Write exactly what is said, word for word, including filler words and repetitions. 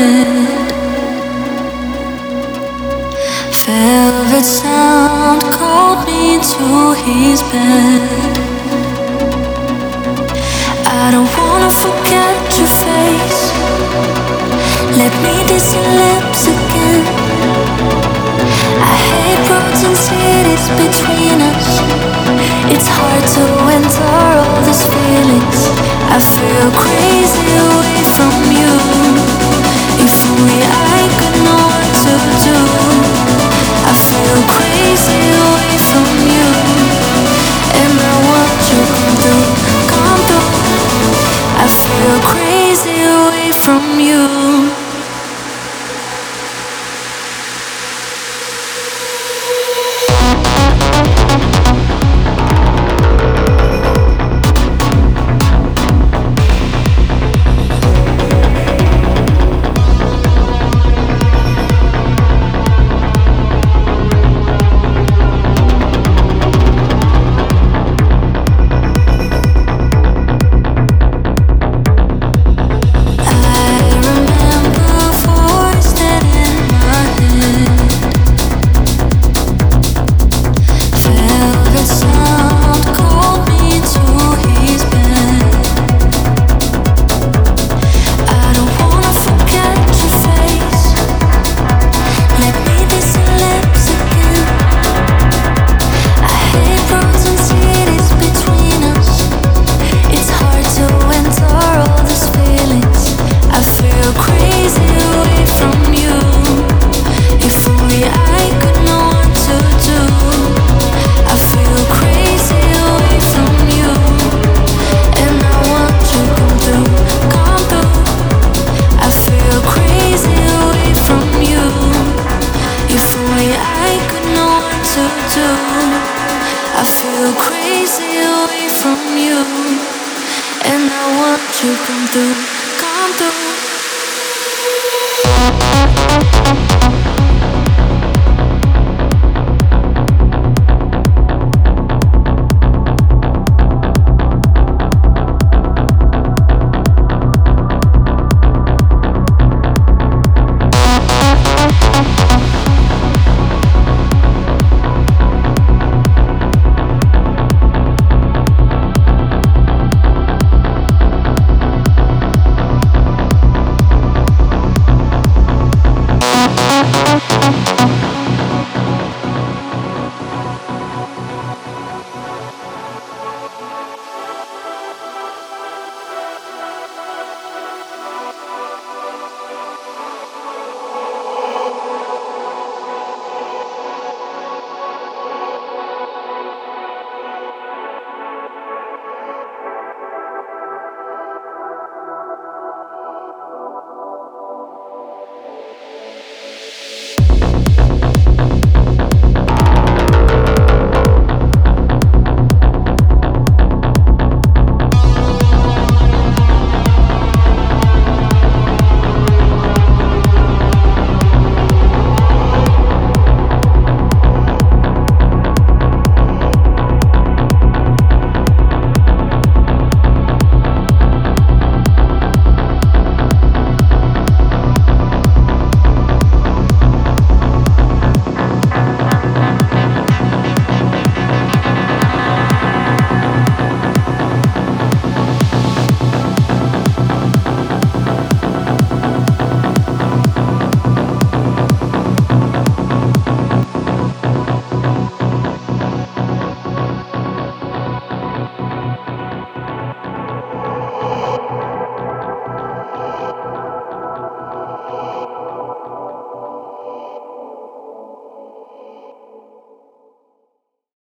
head. Velvet sound called me to his bed. I don't wanna forget your face. Let me kiss your lips again. I hate roads and cities between us. It's hard to enter all these feelings. I feel crazy away from you. If only I could know what to do. I feel crazy away from you, and I want you to come through, come through. I feel crazy away from you. I feel crazy away from you, and I want you to come through, come through.